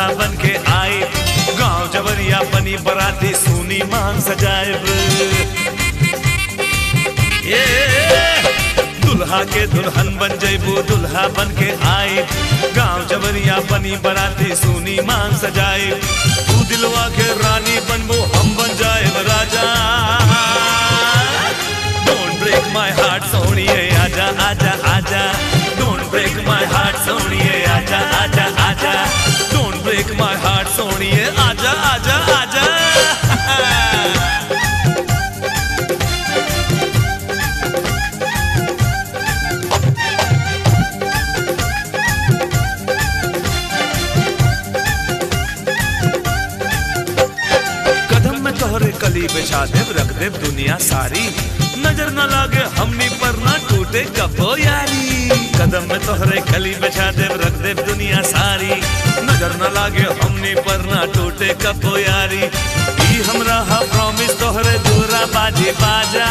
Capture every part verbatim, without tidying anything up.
दुल्हा बन के आए, गांव जवरिया बनी बराती सूनी मांग सजाएब। ये दुल्हा के दुल्हन बन जैबू दुल्हा बन के आए, गांव जवरिया बनी बराती सूनी मांग सजाए। तू दिलवा के रानी बनबो हम बन जाएब राजा। Don't break my heart सोनिए आजा आजा आजा। Don't break my heart सोनिए आजा आजा आजा। Don't break my heart सोनिए आजा आजा आजा। कदम में तोहरे कली बिछा देव रख देव दुनिया सारी, नजर न लागे हमनी पर ना टूटे कबो यारी। कदम में तोहरे कली बिछा देव रख देव दुनिया सारी, नजर न लागे हमनी पर ना टूटे कबो यारी। ई हमरा हा प्रॉमिस तोहरे दूरा बाजी बाजा।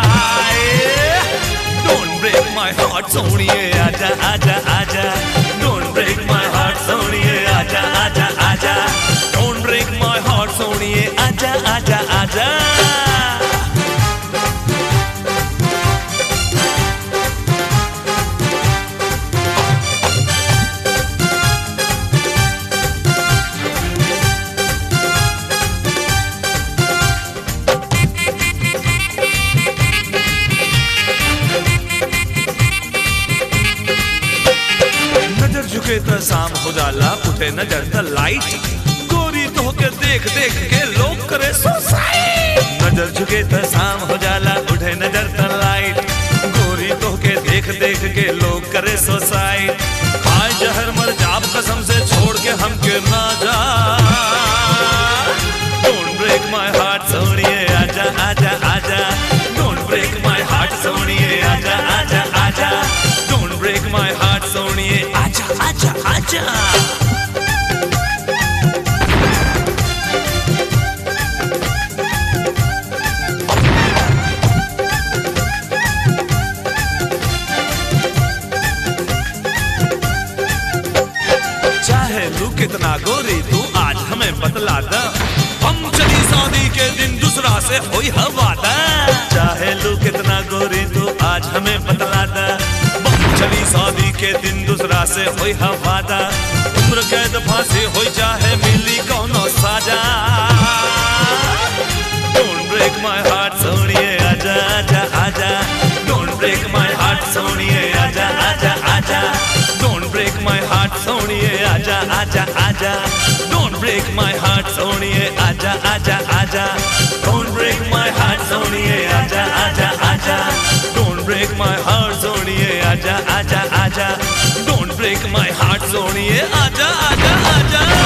Don't break my heart सोनिए आजा आजा आजा। Don't break my heart सोनिए आजा आजा आजा। Don't break my heart सोनिए आजा आजा आजा। झुके तो शाम हो जाला उठे नजर त लाइट, गोरी तो के देख देख के लोग करे सुसाइड। नजर झुके तो शाम हो जाला उठे नजर त लाइट, गोरी तो के देख देख के लोग करे सुसाइड। खाए जहर मर जाब कसम से छोड़ के हमके ना जा। Don't break my heart सोनिए आजा आजा आजा। Don't break my heart सोनिए आजा आजा आजा। Don't break my heart सोनिए आजा आजा आजा। चाहे लू कितना गोरी तू आज हमें बतला दा, हम चली शादी के दिन दूसरा से होई हवादा। चाहे लू कितना गोरी तू आज हमें बतला दा, चली शादी के दिन दूसरा से होई हवादा। उम्र कैद फांसी होई चाहे मिली कौनो साजा। Don't break my heart सोनिए आजा आजा आजा। Don't break my heart सोनिए आजा आजा आजा। Don't break my heart सोनिए आजा आजा आजा। Don't break my heart सोनिए आजा आजा आजा। Don't break my heart सोनिए आजा आजा आजा। Don't break my heart सोनिए आजा आजा आजा। Don't break my heart सोनिए आजा आजा आजा।